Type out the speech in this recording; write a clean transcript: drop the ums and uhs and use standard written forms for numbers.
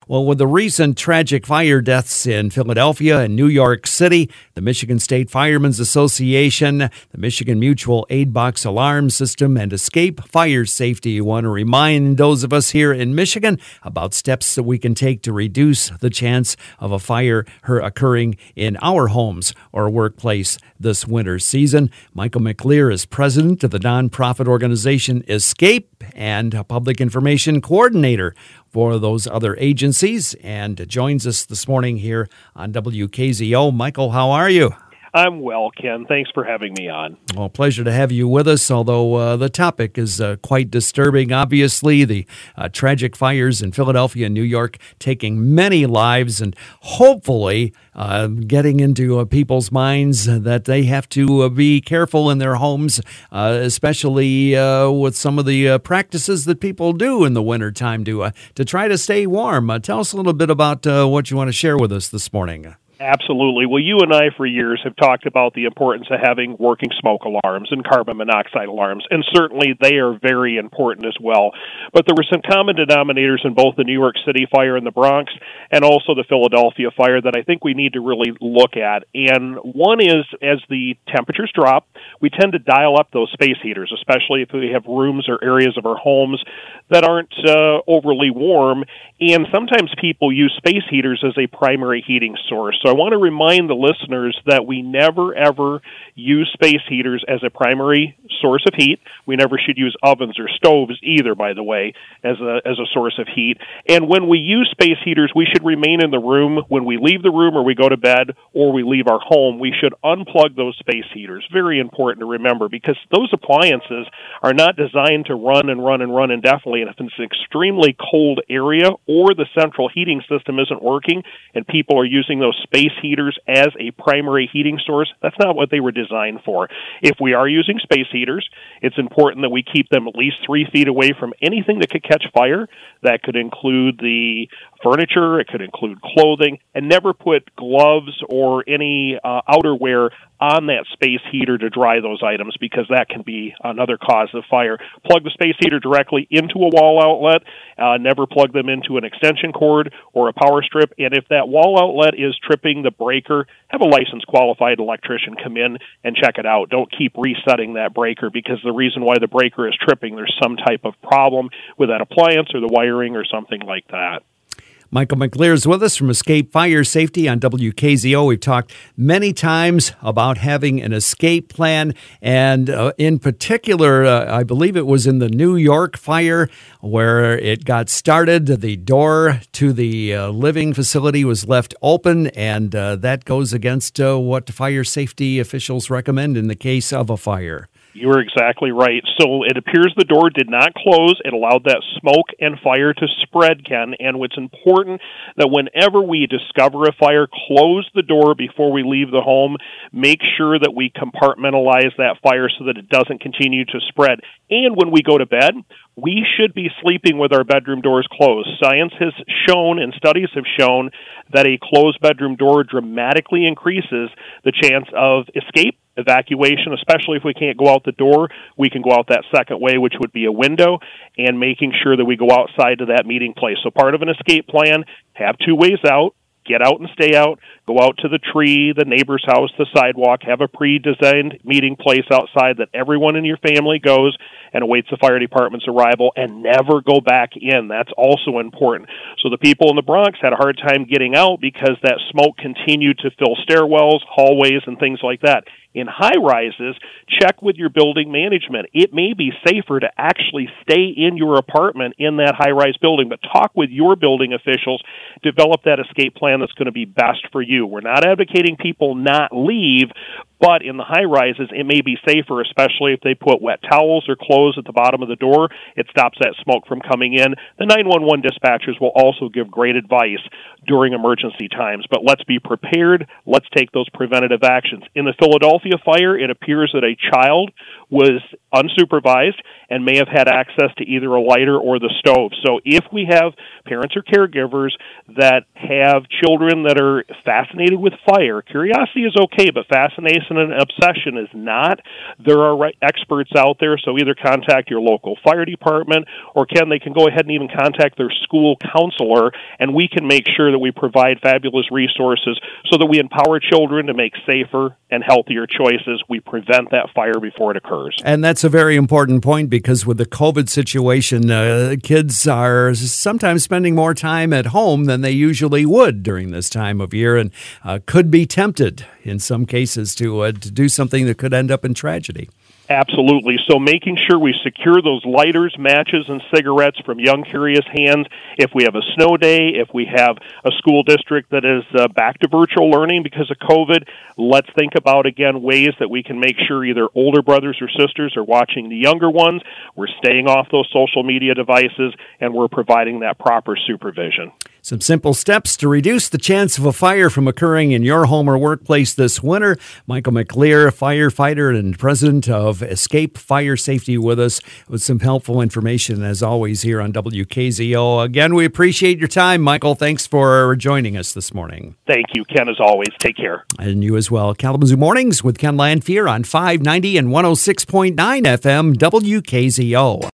Well, with the recent tragic fire deaths in Philadelphia and New York City, the Michigan State Firemen's Association, the Michigan Mutual Aid Box Alarm System, and Escape Fire Safety want to remind those of us here in Michigan about steps that we can take to reduce the chance of a fire occurring in our homes or workplace this winter season. Michael McLear is president of the nonprofit organization Escape and a public information coordinator for those other agencies, and joins us this morning here on WKZO. Michael, how are you? I'm well, Ken. Thanks for having me on. Well, pleasure to have you with us, although the topic is quite disturbing. Obviously, the tragic fires in Philadelphia and New York taking many lives, and hopefully getting into people's minds that they have to be careful in their homes, especially with some of the practices that people do in the wintertime to try to stay warm. Tell us a little bit about what you want to share with us this morning. Absolutely. Well, you and I for years have talked about the importance of having working smoke alarms and carbon monoxide alarms, and certainly they are very important as well. But there were some common denominators in both the New York City fire in the Bronx and also the Philadelphia fire that I think we need to really look at. And one is, as the temperatures drop, we tend to dial up those space heaters, especially if we have rooms or areas of our homes that aren't overly warm. And sometimes people use space heaters as a primary heating source. So I want to remind the listeners that we never, ever use space heaters as a primary source of heat. We never should use ovens or stoves either, by the way, as a source of heat. And when we use space heaters, we should remain in the room. When we leave the room or we go to bed or we leave our home, we should unplug those space heaters. Very important to remember, because those appliances are not designed to run and run and run indefinitely. And if it's an extremely cold area or the central heating system isn't working and people are using those space heaters as a primary heating source, that's not what they were designed for. If we are using space heaters, it's important that we keep them at least 3 feet away from anything that could catch fire. That could include the furniture, it could include clothing, and never put gloves or any outerwear on that space heater to dry those items, because that can be another cause of fire. Plug the space heater directly into a wall outlet. Never plug them into an extension cord or a power strip. And if that wall outlet is tripping the breaker, have a licensed qualified electrician come in and check it out. Don't keep resetting that breaker, because the reason why the breaker is tripping, there's some type of problem with that appliance or the wiring or something like that. Michael McLear is with us from Escape Fire Safety on WKZO. We've talked many times about having an escape plan, and in particular, I believe it was in the New York fire where it got started. The door to the living facility was left open, and that goes against what fire safety officials recommend in the case of a fire. You are exactly right. So it appears the door did not close. It allowed that smoke and fire to spread, Ken. And what's important, that whenever we discover a fire, close the door before we leave the home. Make sure that we compartmentalize that fire so that it doesn't continue to spread. And when we go to bed, we should be sleeping with our bedroom doors closed. Science has shown, and studies have shown, that a closed bedroom door dramatically increases the chance of escape, evacuation, especially if we can't go out the door. We can go out that second way, which would be a window, and making sure that we go outside to that meeting place. So part of an escape plan, have 2 ways out. Get out and stay out. Go out to the tree, the neighbor's house, the sidewalk. Have a pre-designed meeting place outside that everyone in your family goes and awaits the fire department's arrival, and never go back in. That's also important. So the people in the Bronx had a hard time getting out because that smoke continued to fill stairwells, hallways, and things like that. In high-rises, check with your building management. It may be safer to actually stay in your apartment in that high-rise building, but talk with your building officials. Develop that escape plan that's going to be best for you. We're not advocating people not leave, but in the high-rises, it may be safer, especially if they put wet towels or clothes at the bottom of the door. It stops that smoke from coming in. The 911 dispatchers will also give great advice during emergency times, but let's be prepared. Let's take those preventative actions. In the Philadelphia fire, it appears that a child was unsupervised and may have had access to either a lighter or the stove. So if we have parents or caregivers that have children that are fast fascinated with fire. Curiosity is okay, but fascination and obsession is not. There are experts out there, so either contact your local fire department, or they can go ahead and even contact their school counselor, and we can make sure that we provide fabulous resources so that we empower children to make safer and healthier choices. We prevent that fire before it occurs. And that's a very important point, because with the COVID situation, kids are sometimes spending more time at home than they usually would during this time of year, and could be tempted in some cases to do something that could end up in tragedy. Absolutely. So making sure we secure those lighters, matches, and cigarettes from young, curious hands. If we have a snow day, if we have a school district that is back to virtual learning because of COVID, let's think about, again, ways that we can make sure either older brothers or sisters are watching the younger ones, we're staying off those social media devices, and we're providing that proper supervision. Some simple steps to reduce the chance of a fire from occurring in your home or workplace this winter. Michael McLear, firefighter and president of Escape Fire Safety, with us with some helpful information, as always, here on WKZO. Again, we appreciate your time, Michael. Thanks for joining us this morning. Thank you, Ken, as always. Take care. And you as well. Kalamazoo Mornings with Ken Lanfear on 590 and 106.9 FM WKZO.